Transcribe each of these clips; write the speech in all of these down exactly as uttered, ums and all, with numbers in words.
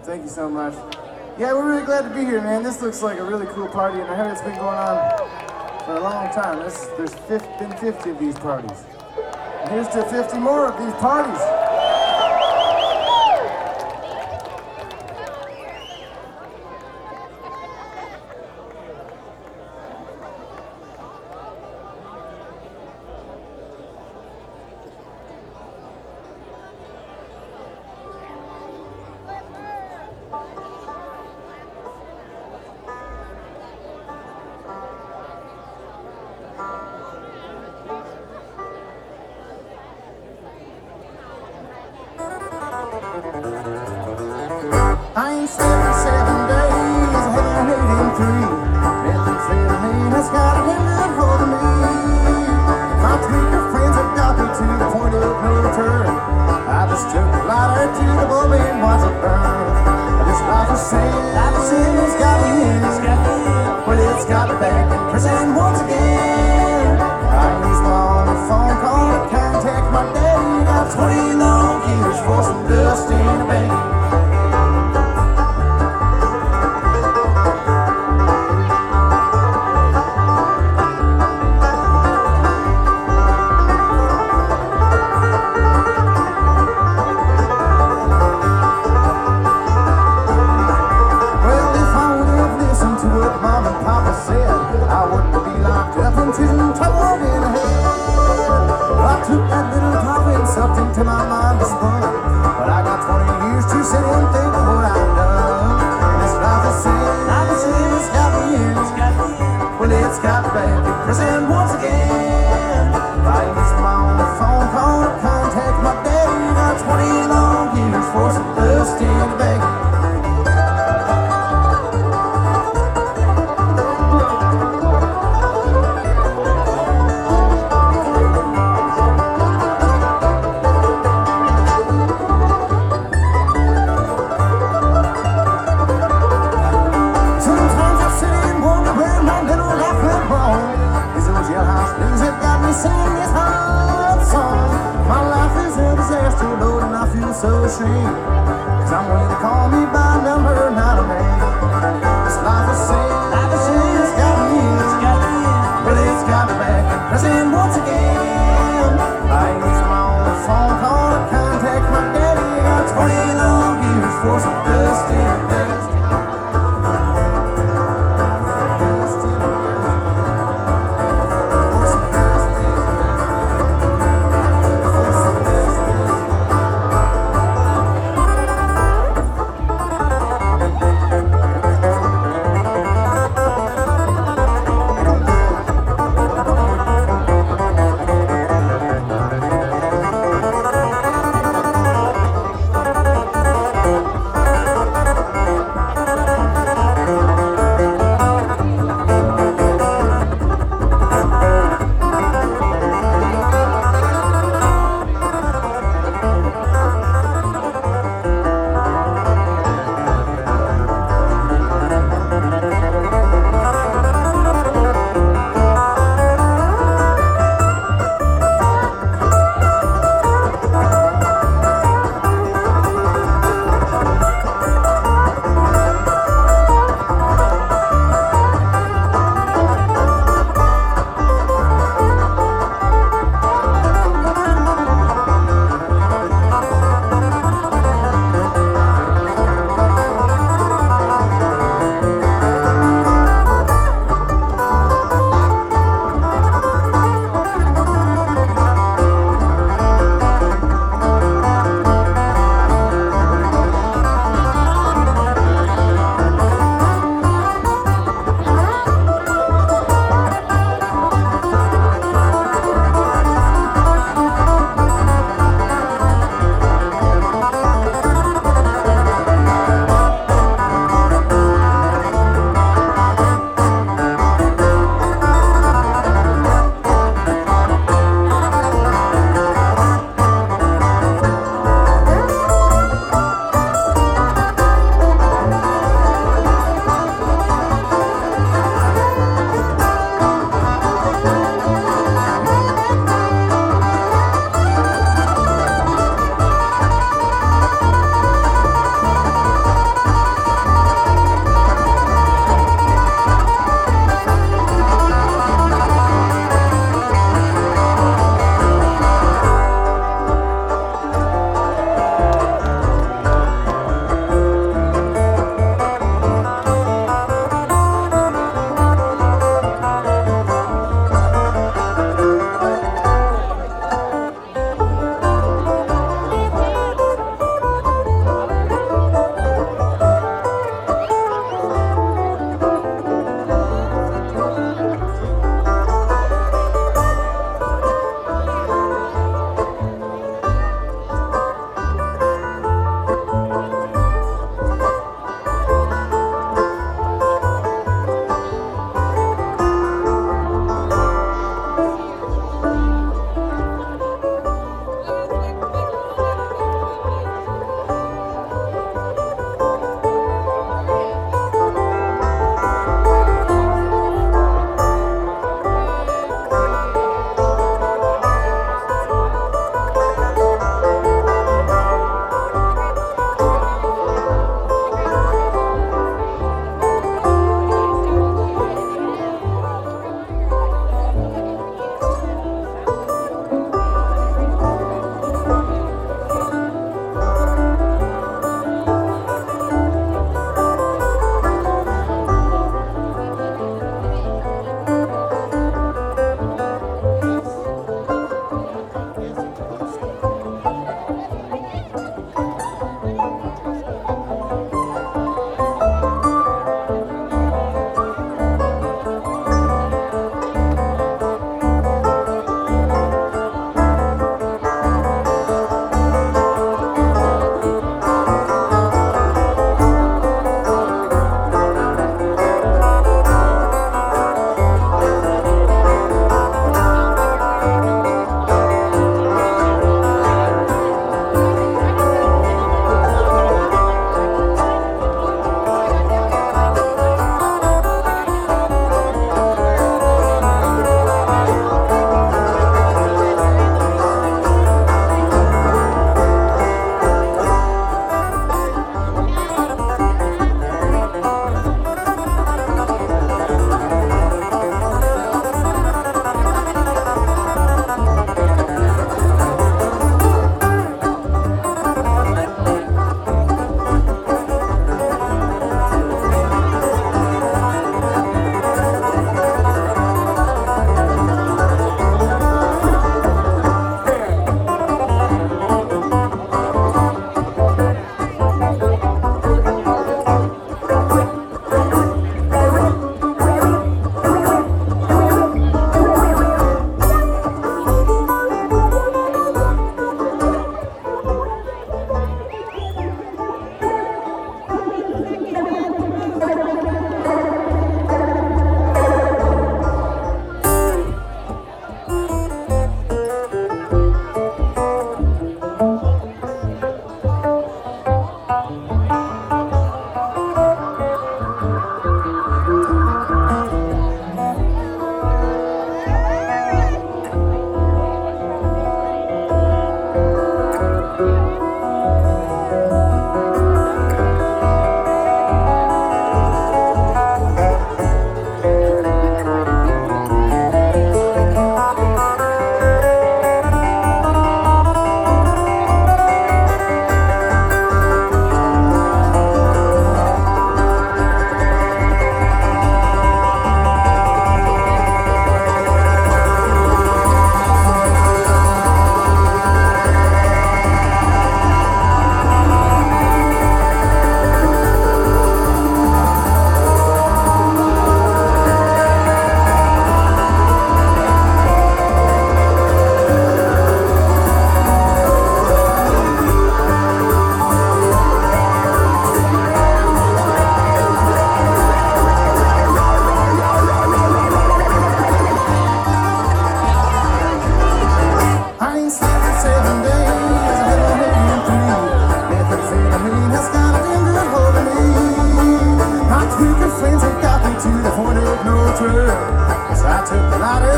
Thank you so much. Yeah, we're really glad to be here, man. This looks like a really cool party, and I heard it's been going on for a long time. This, there's been fifty of these parties. And here's to fifty more of these parties. I ain't seventy-seven days, I had eighty-three. Methamphetamine has got a good hold of me. My tweaker friends have got me to the point of no return. I just took a lighter to the bulb and watch it burn. This life is sin, life is sin, it's got me in. Well, it's got me back in prison once again. I used my only phone call to contact my daddy. Got twenty long years for some dust in the bank. To my mind is fun, but I got twenty years to sit and think of what I've done. This life is sin, life is sin, it's got me in, it's got me in. Well, it's got me back in prison once again. I used my only phone call to contact my daddy. Got twenty long years for some dust in the bag. So ashamed, cause I'm waiting to call me by number, not a man. This life is sin, life is sin, it's got me in, it's got me in. But it's got me back in prison once again. I used my only phone call to contact my daddy. Got twenty long years for some dust in the dust.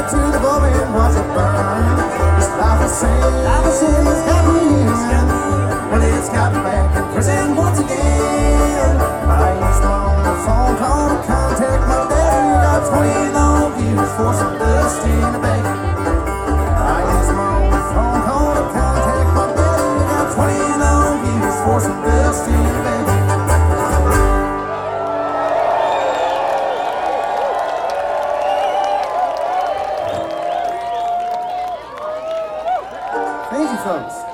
it to the bowl and watch it burn. This life is sin, life is sin, it's got me in. Well, it's got me back in prison once again. I used my own phone call to contact my daddy. Got twenty long years for some dust in the bag. I used my own phone call to contact my daddy. Got twenty long years for some dust in the bag. Thank you, folks.